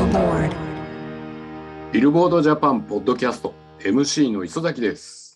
aboard. ビルボードジャパンポッドキャスト MC の磯崎です。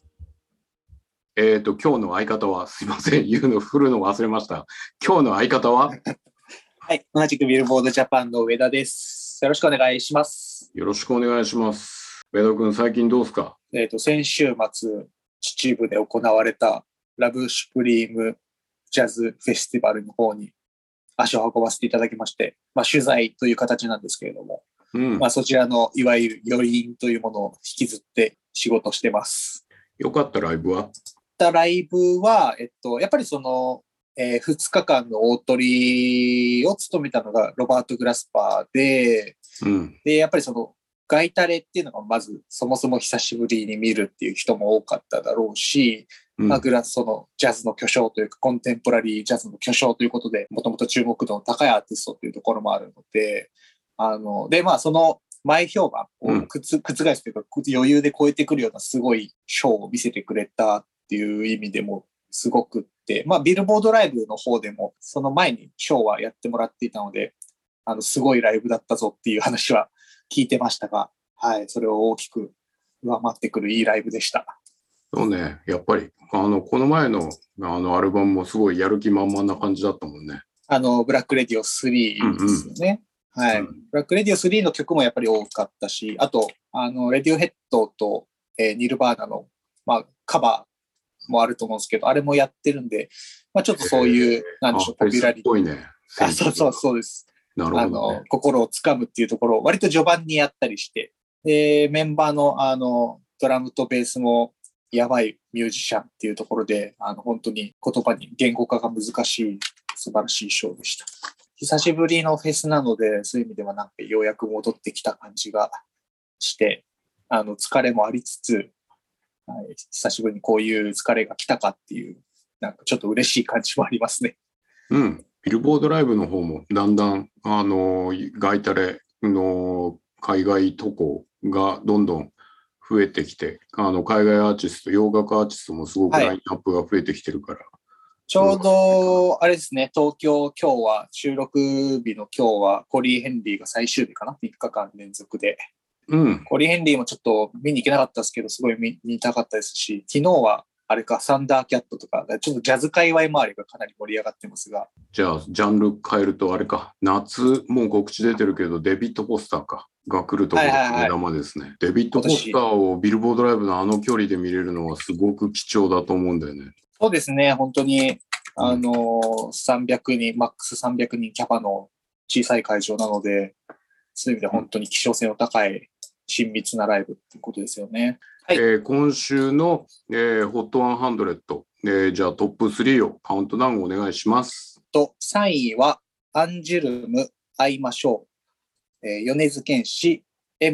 今日の相方はすいません、言うの振るの忘れました。今日の相方ははい、同じくビルボードジャパンの上田です。よろしくお願いします。 よろしくお願いします。上田君、最近どうですか？ 先週末、秩父で行われたラブシュプリームジャズフェスティバルの方に足を運ばせていただきまして、取材という形なんですけれども、そちらのいわゆる余韻というものを引きずって仕事してます。 よかったライブは？ ライブは、やっぱりその、2日間の大トリを務めたのがロバート・グラスパーで、で、やっぱりそのガイタレっていうのがまずそもそも久しぶりに見るっていう人も多かっただろうし、そのジャズの巨匠というかコンテンポラリージャズの巨匠ということで、もともと注目度の高いアーティストというところもあるので、その前評判を覆すというか、余裕で超えてくるようなすごいショーを見せてくれたっていう意味でもすごくって、ビルボードライブの方でもその前にショーはやってもらっていたので、すごいライブだったぞっていう話は聞いてましたが、はい、それを大きく上回ってくるいいライブでした。 そうね、やっぱりこの前のアルバムもすごいやる気満々な感じだったもんね。 ブラックレディオ3ですよね。はい、ブラックレディオ3の曲もやっぱり多かったし、あとレディオヘッドと、ニルバーナの、カバーもあると思うんですけど、あれもやってるんで、ちょっとそういう、なんでしょう、ポピュラリティ。 っぽいね。 そうです。 なるほどね。 心をつかむっていうところを割と序盤にやったりして、でメンバーのドラムとベースもやばいミュージシャンっていうところで、本当に言葉に言語化が難しい素晴らしいショーでした。久しぶりのフェスなので、そういう意味ではなんかようやく戻ってきた感じがして、疲れもありつつ、はい、久しぶりにこういう疲れが来たかっていう、なんかちょっと嬉しい感じもありますね。 ビルボードライブの方もだんだんガイタレの海外渡航がどんどん増えてきて、海外アーティスト、洋楽アーティストもすごくラインナップが増えてきてるから、 ちょうどあれですね、東京今日は収録日の今日はコリー・ヘンリーが最終日かな、3日間連続で、コリー・ヘンリーもちょっと見に行けなかったですけど、すごい見たかったですし、昨日はあれか、サンダーキャットとか、ちょっとジャズ界隈周りがかなり盛り上がってますが。 じゃあ、ジャンル変えるとあれか、夏、もう告知出てるけど、デビッド・ポスターか、が来るところが目玉ですね。デビッド・ポスターをビルボードライブの距離で見れるのはすごく貴重だと思うんだよね。 そうですね、本当に、300人、マックス300人キャパの小さい会場なので、そういう意味で本当に希少性の高い親密なライブっていうことですよね。はい、 今週の、HOT100、じゃあトップ3をカウントダウンお願いします。 3位はアンジュルム会いましょう、米津玄師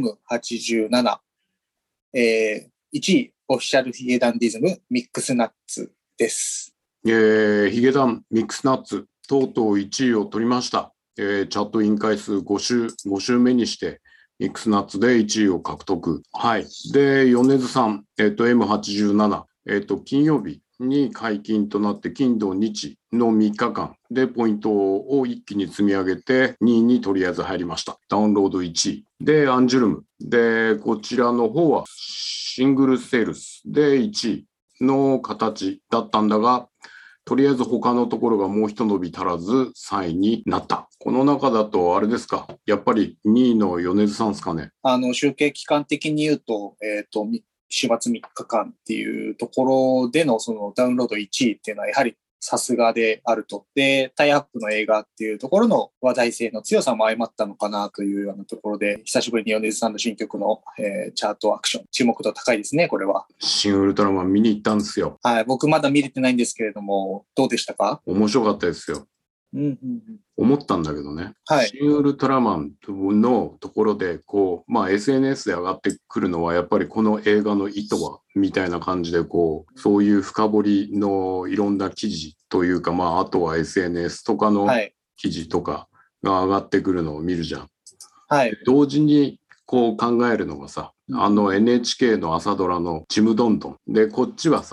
M87、1位オフィシャルヒゲダンディズムミックスナッツです。 ヒゲダンミックスナッツとうとう1位を取りました。チャットイン回数5週目にしてミックスナッツで1位を獲得。はい。で、米津さん、M87、金曜日に解禁となって、金土日の3日間でポイントを一気に積み上げて、2位にとりあえず入りました。ダウンロード1位。で、アンジュルム。で、こちらの方はシングルセールスで1位の形だったんだが、とりあえず他のところがもう一伸び足らず3位になった。この中だとあれですか、やっぱり2位の米津さんですかね。 集計期間的に言うと、週末3日間っていうところでのそのダウンロード1位っていうのはやはりさすがであると。で、タイアップの映画っていうところの話題性の強さも相まったのかなというようなところで、久しぶりに米津さんの新曲の、チャートアクション、注目度高いですね、これは。 シン・ウルトラマン見に行ったんですよ。 はい、僕まだ見れてないんですけれども、どうでしたか？ 面白かったですよ。思ったんだけどね、シン・ウルトラマンのところでこう、SNS で上がってくるのはやっぱりこの映画の意図はみたいな感じでこう、そういう深掘りのいろんな記事というか、あとは SNS とかの記事とかが上がってくるのを見るじゃん。同時にこう考えるのがさ、NHK の朝ドラのちむどんどんで、こっちはさ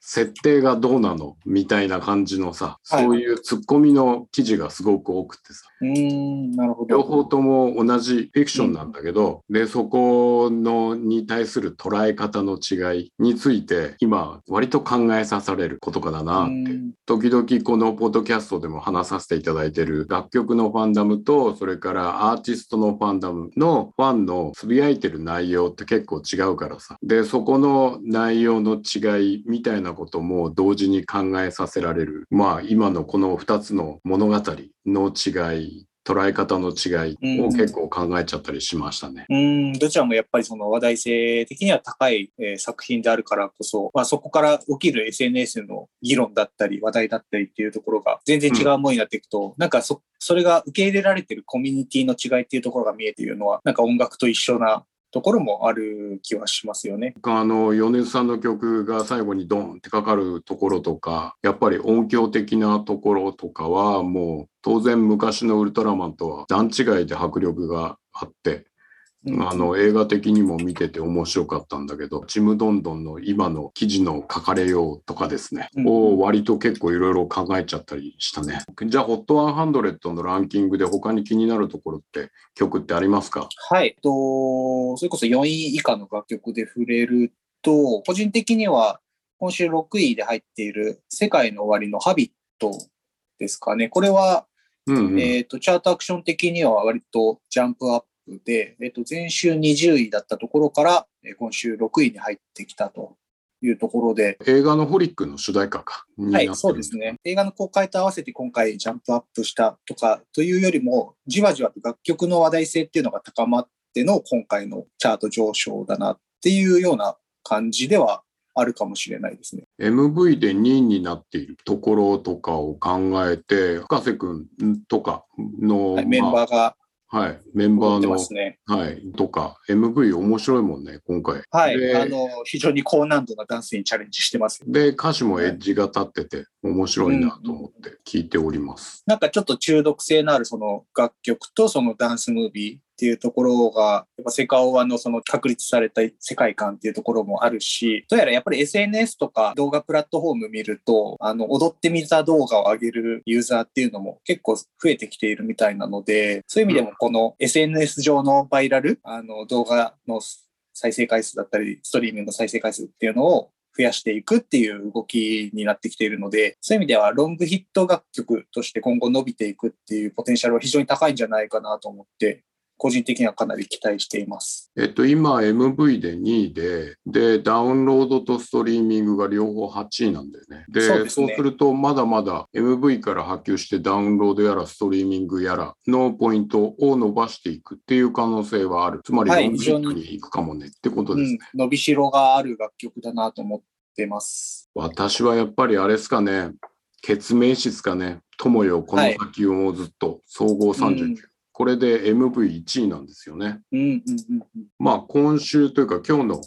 設定がどうなのみたいな感じのさ、そういうツッコミの記事がすごく多くてさ。 なるほど。 両方とも同じフィクションなんだけど、で、そこのに対する捉え方の違いについて、今、割と考えさせられることかだなって。時々このポッドキャストでも話させていただいている楽曲のファンダムと、それからアーティストのファンダムのファンのつぶやいてる内容って結構違うからさ。で、そこの内容の違いみたいなことも同時に考えさせられる。まあ、今のこの2つの物語の違い、捉え方の違いを結構考えちゃったりしましたね。 どちらもやっぱりその話題性的には高い、作品であるからこそ、そこから起きる SNS の議論だったり話題だったりっていうところが全然違うものになっていくと、なんかそれが受け入れられてるコミュニティの違いっていうところが見えているのは、なんか音楽と一緒なところもある気はしますよね。 米津さんの曲が最後にドンってかかるところとか、やっぱり音響的なところとかはもう当然昔のウルトラマンとは段違いで迫力があって、映画的にも見てて面白かったんだけど、ちむどんどんの今の記事の書かれようとかですね、を割と結構いろいろ考えちゃったりしたね。じゃあ HOT100 のランキングで他に気になるところって曲ってありますか？ はい。それこそ4位以下の楽曲で触れると、個人的には今週6位で入っている世界の終わりのハビットですかね。これは、チャートアクション的には割とジャンプアップで、前週20位だったところから、今週6位に入ってきたというところで。 映画のホリックの主題歌か。 はい、そうですね。映画の公開と合わせて今回ジャンプアップしたとかというよりも、じわじわと楽曲の話題性っていうのが高まっての今回のチャート上昇だなっていうような感じではあるかもしれないですね。 MV で2位になっているところとかを考えて、深瀬くんとかの、 はい、メンバーが、 はい、メンバーの、 ね、 はい、とか、MV 面白いもんね、今回。 はい、非常に高難度なダンスにチャレンジしてます。 で、歌詞もエッジが立ってて、面白いなと思って聞いております。 なんかちょっと中毒性のあるその楽曲とそのダンスムービーっていうところが、やっぱセカオワのその確立された世界観っていうところもあるし、どうやらやっぱり SNS とか動画プラットフォーム見ると、踊ってみた動画を上げるユーザーっていうのも結構増えてきているみたいなので、そういう意味でもこの SNS 上のバイラル、動画の再生回数だったり、ストリーミングの再生回数っていうのを増やしていくっていう動きになってきているので、そういう意味ではロングヒット楽曲として今後伸びていくっていうポテンシャルは非常に高いんじゃないかなと思って、個人的にはかなり期待しています。 今 MV で2位で、ダウンロードとストリーミングが両方8位なんだよね。で、そうするとまだまだ MV から波及してダウンロードやらストリーミングやらのポイントを伸ばしていくっていう可能性はある。つまりロングヒットに行くかもねってことですね。 伸びしろがある楽曲だなと思ってます。 私はやっぱりあれですかね、ケツメイシですかね。友よこの先をずっと、総合39。これで MV1 位なんですよね。まあ今週というか今日の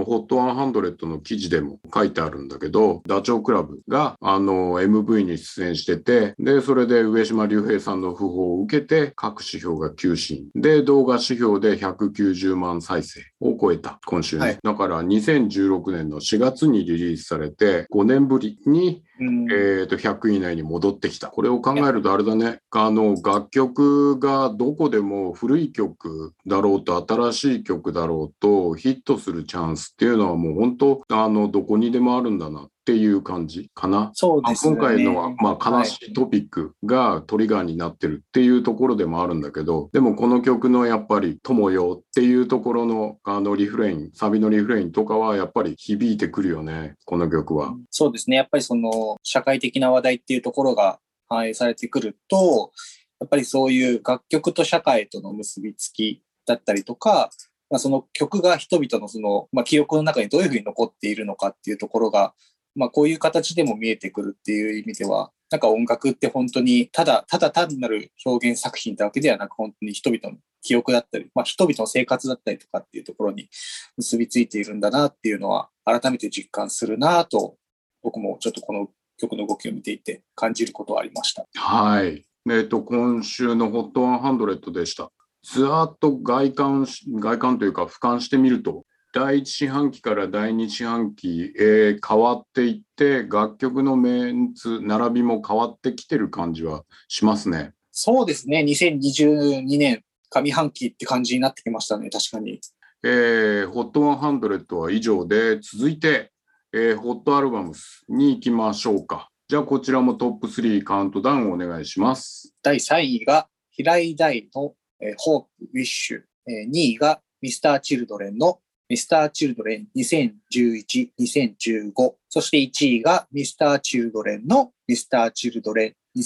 HOT100 の記事でも書いてあるんだけど、ダチョウ倶楽部がMV に出演してて、でそれで上島竜兵さんの訃報を受けて各指標が急進で、動画指標で190万再生を超えた今週ね、だから2016年の4月にリリースされて5年ぶりに100位以内に戻ってきた。これを考えるとあれだね、楽曲がどこでも古い曲だろうと新しい曲だろうとヒットするチャンスっていうのはもう本当どこにでもあるんだなっていう感じかな。 そうですね。 今回のは、悲しいトピックがトリガーになってるっていうところでもあるんだけど、でもこの曲のやっぱり友よっていうところのリフレイン、サビのリフレインとかはやっぱり響いてくるよね、この曲は。 そうですね。やっぱりその社会的な話題っていうところが反映されてくると、やっぱりそういう楽曲と社会との結びつきだったりとか、その曲が人々のその、記憶の中にどういうふうに残っているのかっていうところが、こういう形でも見えてくるっていう意味では、なんか音楽って本当にただ単なる表現作品ってわけではなく、本当に人々の記憶だったり、人々の生活だったりとかっていうところに結びついているんだなっていうのは改めて実感するなと、僕もちょっとこの曲の動きを見ていて感じることはありました。 はい。今週の HOT100 でした。ずっと外観というか俯瞰してみると、 第一四半期から第二四半期へ変わっていって、楽曲のメンツ、並びも変わってきてる感じはしますね。 そうですね。2022年上半期って感じになってきましたね。確かに。 HOT100 は以上で、続いて、HOT アルバムスに行きましょうか。じゃあこちらもトップ3カウントダウンをお願いします。 第3位が平井大の、ホープウィッシュ、2位がミスターチルドレンのミスターチルドレン2011、2015、そして1位がミスターチルドレンのミスターチルドレン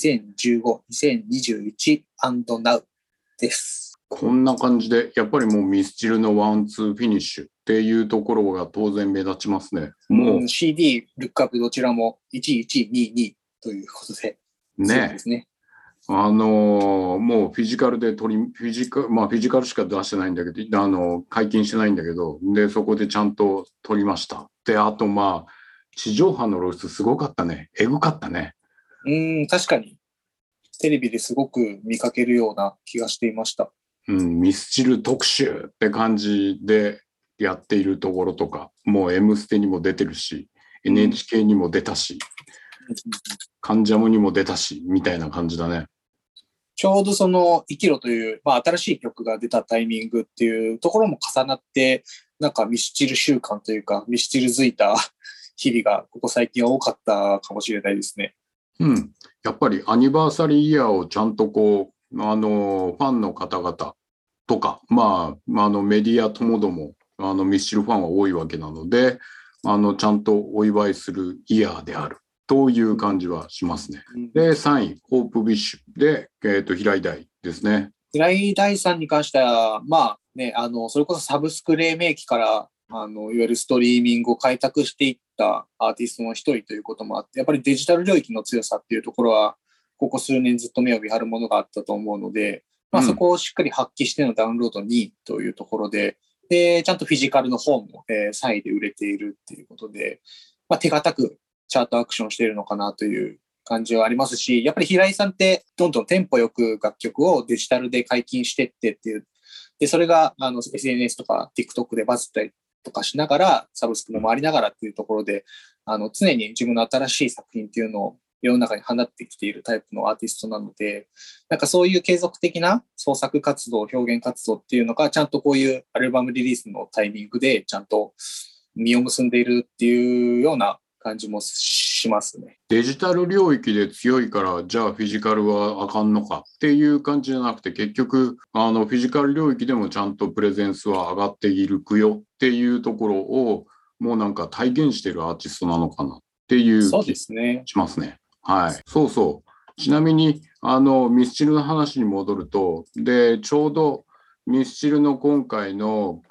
2015、2021 and now です。 こんな感じで、やっぱりもうミスチルのワンツーフィニッシュっていうところが当然目立ちますね。 もう CD、ルックアップどちらも1122ということで、 ね。ですね。もうフィジカルでフィジカルしか出してないんだけど、解禁してないんだけど、で、そこでちゃんと撮りました。で、あと地上波の露出すごかったね。エグかったね。 確かに。テレビですごく見かけるような気がしていました。 ミスチル特集って感じでやっているところとか、もう M ステにも出てるし、NHK にも出たし、カンジャムにも出たし、みたいな感じだね。 ちょうどその生きろという、新しい曲が出たタイミングっていうところも重なって、なんかミスチル週間というか、ミスチルづいた日々がここ最近は多かったかもしれないですね。 やっぱりアニバーサリーイヤーをちゃんとこう、ファンの方々とか、メディアともども、ミスチルファンは多いわけなので、ちゃんとお祝いするイヤーである。という感じはしますね。で、3位、ホープビッシュで、平井大ですね。 平井大さんに関しては、それこそサブスク黎明期から、いわゆるストリーミングを開拓していったアーティストの一人ということもあって、やっぱりデジタル領域の強さっていうところは、ここ数年ずっと目を見張るものがあったと思うので、そこをしっかり発揮してのダウンロード2位というところで、ちゃんとフィジカルの方も、3位で売れているっていうことで、手堅くチャートアクションしているのかなという感じはありますし、やっぱり平井さんってどんどんテンポよく楽曲をデジタルで解禁してっていう。で、それがSNS とか TikTok でバズったりとかしながら、サブスクも回りながらっていうところで、常に自分の新しい作品っていうのを世の中に放ってきているタイプのアーティストなので、なんかそういう継続的な創作活動、表現活動っていうのが、ちゃんとこういうアルバムリリースのタイミングでちゃんと実を結んでいるっていうような感じもしますね。 デジタル領域で強いからじゃあフィジカルはあかんのかっていう感じじゃなくて、結局フィジカル領域でもちゃんとプレゼンスは上がっているよっていうところをもうなんか体現しているアーティストなのかなっていう気しますね。はい、そうそう。ちなみにミスチルの話に戻ると、でちょうどミスチルの今回の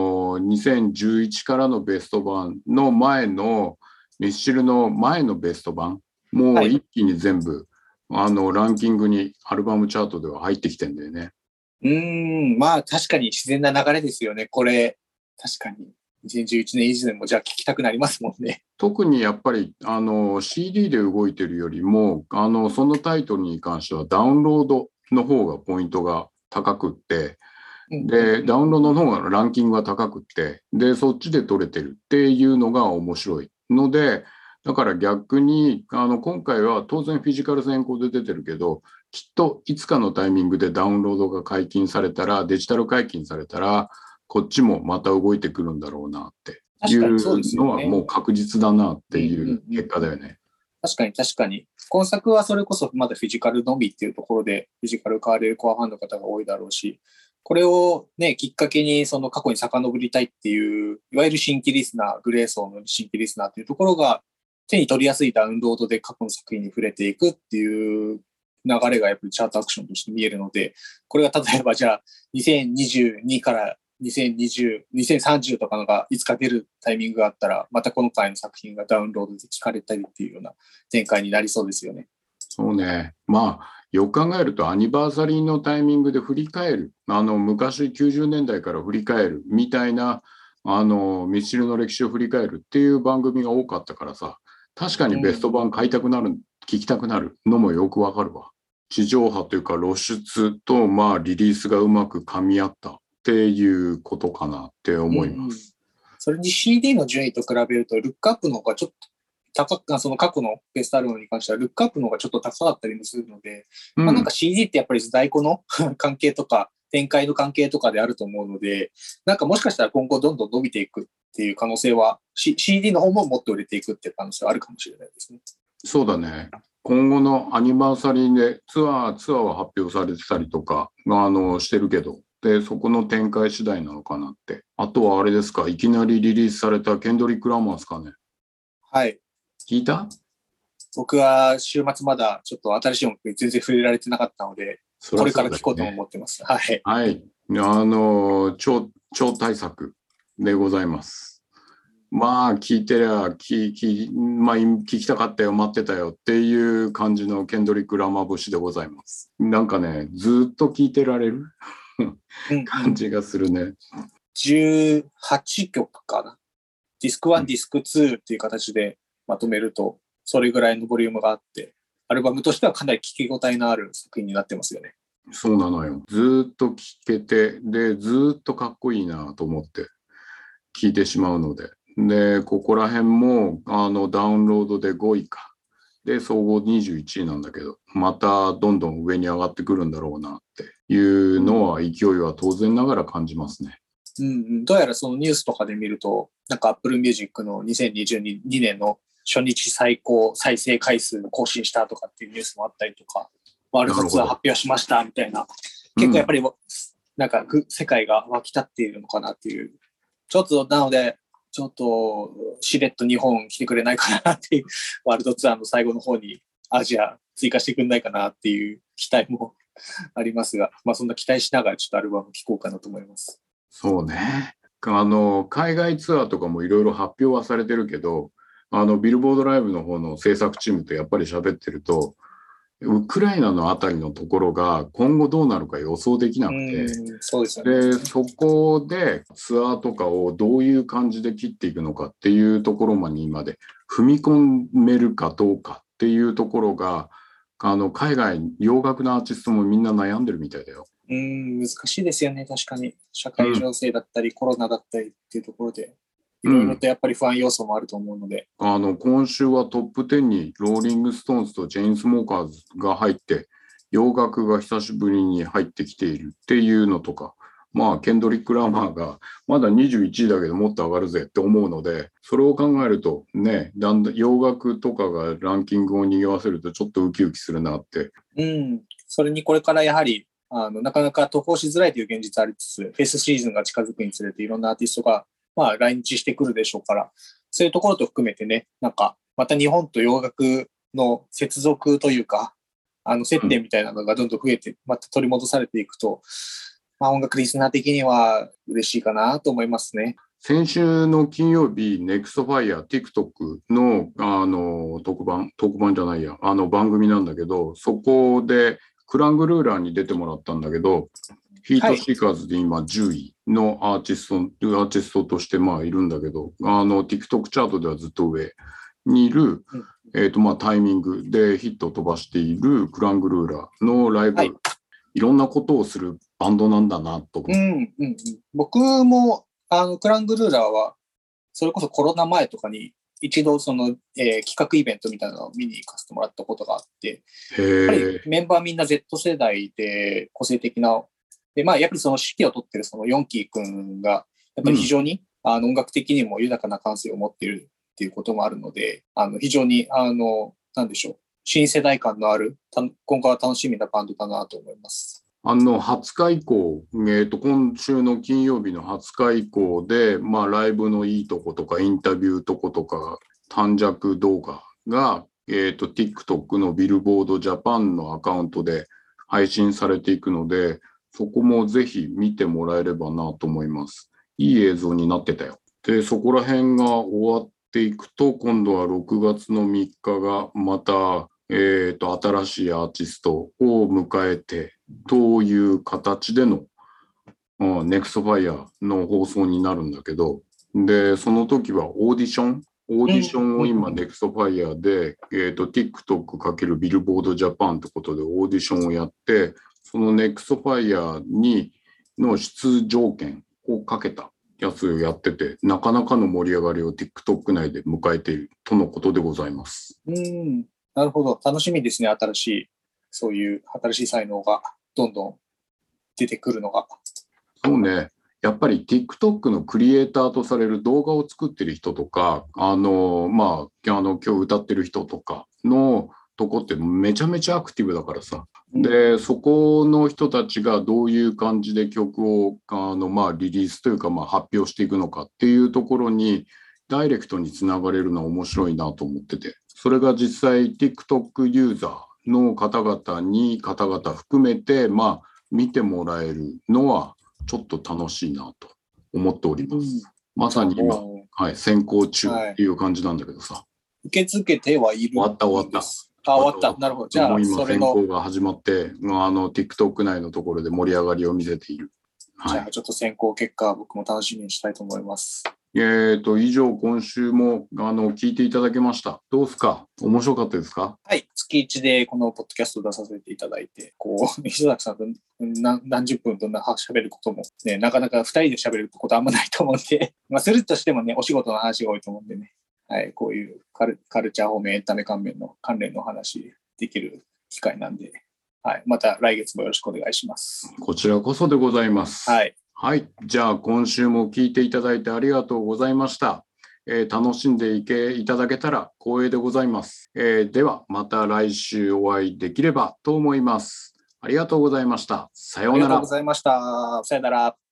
2011からのベスト版の前のミスチルの前のベスト版もう一気に全部、ランキングにアルバムチャートでは入ってきてんだよね。 確かに自然な流れですよね。これ確かに2011年以前もじゃあ聞きたくなりますもんね。 特にやっぱりCD で動いてるよりもそのタイトルに関してはダウンロードの方がポイントが高くって、でダウンロードの方がランキングが高くって、でそっちで取れてるっていうのが面白いので、だから逆に今回は当然フィジカル先行で出てるけど、きっといつかのタイミングでダウンロードが解禁されたら、デジタル解禁されたらこっちもまた動いてくるんだろうなっていうのはもう確実だなっていう結果だよね。 確かに。今作はそれこそまだフィジカルのみっていうところで、フィジカル買われるコアファンの方が多いだろうし、これをね、きっかけにその過去に遡りたいっていう、いわゆる新規リスナー、グレー層の新規リスナーっていうところが、手に取りやすいダウンロードで過去の作品に触れていくっていう流れがやっぱりチャートアクションとして見えるので、これが例えばじゃあ2022から2030とかのがいつか出るタイミングがあったら、また今回の作品がダウンロードで聞かれたりっていうような展開になりそうですよね。 そうね。よく考えるとアニバーサリーのタイミングで振り返る、昔90年代から振り返るみたいなミスチルの歴史を振り返るっていう番組が多かったからさ、確かにベスト版買いたくなる、聞きたくなるのもよくわかるわ。地上波というか露出とリリースがうまく噛み合ったっていうことかなって思います。 それに CD の順位と比べると、ルックアップの方がちょっとその過去のベストアルバムに関しては、ルックアップの方がちょっと高かったりもするので、なんか CD ってやっぱり在庫の関係とか、展開の関係とかであると思うので、なんかもしかしたら今後どんどん伸びていくっていう可能性は、CD の方ももっと売れていくっていう可能性はあるかもしれないですね。 そうだね。今後のアニバーサリーでツアーは発表されてたりとか、してるけど、で、そこの展開次第なのかなって。あとはあれですか、いきなりリリースされたケンドリック・ラマーですかね。 はい。 聞いた？ 僕は週末まだちょっと新しい音楽に全然触れられてなかったので、これから聞こうと思ってます。はい。 はい。超大作でございます。まあ、聞いてりゃ、まあ、聞きたかったよ、待ってたよっていう感じのケンドリック・ラマー節でございます。なんかね、ずっと聞いてられる感じがするね。 18曲かな。ディスク1、ディスク2っていう形でまとめると、それぐらいのボリュームがあって、アルバムとしてはかなり聴き応えのある作品になってますよね。 そうなのよ。ずっと聴けて、で、ずっとかっこいいなと思って聴いてしまうので。で、ここら辺もダウンロードで5位か。で、総合21位なんだけど、またどんどん上に上がってくるんだろうなっていうのは、勢いは当然ながら感じますね。 どうやらそのニュースとかで見ると、なんか Apple Music の2022年の初日最高再生回数更新したとかっていうニュースもあったりとか、ワールドツアー発表しましたみたいな、結構やっぱりなんか世界が沸き立っているのかなっていう、ちょっとなので、ちょっとしれっと日本来てくれないかなっていう、ワールドツアーの最後の方にアジア追加してくれないかなっていう期待もありますが、まあそんな期待しながらちょっとアルバム聴こうかなと思います。 そうね。海外ツアーとかもいろいろ発表はされてるけど、ビルボードライブの方の制作チームとやっぱり喋ってると、ウクライナのあたりのところが今後どうなるか予想できなくて、 そうですよね。 でそこでツアーとかをどういう感じで切っていくのかっていうところまでまで踏み込めるかどうかっていうところが、海外洋楽のアーティストもみんな悩んでるみたいだよ。 難しいですよね、確かに。社会情勢だったり、コロナだったりっていうところで。いろいろとやっぱり不安要素もあると思うので、 今週はトップ10にローリング・ストーンズとジェイン・スモーカーズが入って洋楽が久しぶりに入ってきているっていうのとか、まあケンドリック・ラマーがまだ21位だけどもっと上がるぜって思うので、それを考えるとね、だんだん洋楽とかがランキングを賑わせるとちょっとウキウキするなって。 それにこれからやはりなかなか渡航しづらいという現実ありつつ、フェスシーズンが近づくにつれていろんなアーティストがまあ、来日してくるでしょうから、そういうところと含めてね、なんか、また日本と洋楽の接続というか、接点みたいなのがどんどん増えて、また取り戻されていくと、まあ、音楽リスナー的には嬉しいかなと思いますね。 先週の金曜日、NEXTFIRE、TikTok の、特番じゃないや、番組なんだけど、そこでクラングルーラーに出てもらったんだけど、ヒートシーカーズで今10位のアーティストとしてまあいるんだけど、TikTok チャートではずっと上にいる、まあタイミングでヒットを飛ばしているクラングルーラーのライブ、いろんなことをするバンドなんだなと思って。 僕もクラングルーラーはそれこそコロナ前とかに一度その、企画イベントみたいなのを見に行かせてもらったことがあって、やっぱりメンバーみんな Z 世代で個性的なで、まあ、やっぱりその指揮を取ってるそのヨンキー君が、やっぱり非常に、音楽的にも豊かな感性を持っているっていうこともあるので、非常に、なんでしょう、新世代感のある、今後は楽しみなバンドだなと思います。 20日以降、今週の金曜日の20日以降で、まあ、ライブのいいとことか、インタビューとことか、短尺動画が、TikTok のビルボードジャパンのアカウントで配信されていくので、そこもぜひ見てもらえればなと思います。いい映像になってたよ。で、そこら辺が終わっていくと、今度は6月の3日がまた、新しいアーティストを迎えてという形での、NEXTFIRE の放送になるんだけど、で、その時はオーディションを今 NEXTFIRE で、TikTok× ビルボードジャパンってことでオーディションをやって、その NEXTFIRE の出場権をかけたやつをやってて、なかなかの盛り上がりを TikTok 内で迎えているとのことでございます。 なるほど。楽しみですね。そういう新しい才能がどんどん出てくるのが。 そうね。やっぱり TikTok のクリエイターとされる動画を作ってる人とか、今日歌ってる人とかのとこってめちゃめちゃアクティブだからさ。で、そこの人たちがどういう感じで曲をリリースというか発表していくのかっていうところにダイレクトにつながれるのは面白いなと思ってて、それが実際 TikTok ユーザーの方々含めて見てもらえるのはちょっと楽しいなと思っております。まさに今、先行中っていう感じなんだけどさ。 受け付けてはいる。 終わった。 終わった。なるほど。じゃあ、 今先行が始まって、TikTok 内のところで盛り上がりを見せている。 じゃあ、ちょっと先行結果、僕も楽しみにしたいと思います。 以上、今週も聞いていただけました。どうですか？面白かったですか？ はい。月1でこのポッドキャストを出させていただいて、西崎さんと何十分と喋ることも、ね、なかなか2人で喋ることあんまないと思うんで、するとしてもね、お仕事の話が多いと思うんでね、はい、こういうカルチャー方面、エンタメ関連の話できる機会なんで、はい。また来月もよろしくお願いします。 こちらこそでございます。 はい。 はい。じゃあ、今週も聞いていただいてありがとうございました。楽しんでいただけたら光栄でございます。では、また来週お会いできればと思います。ありがとうございました。さようなら。 ありがとうございました。さようなら。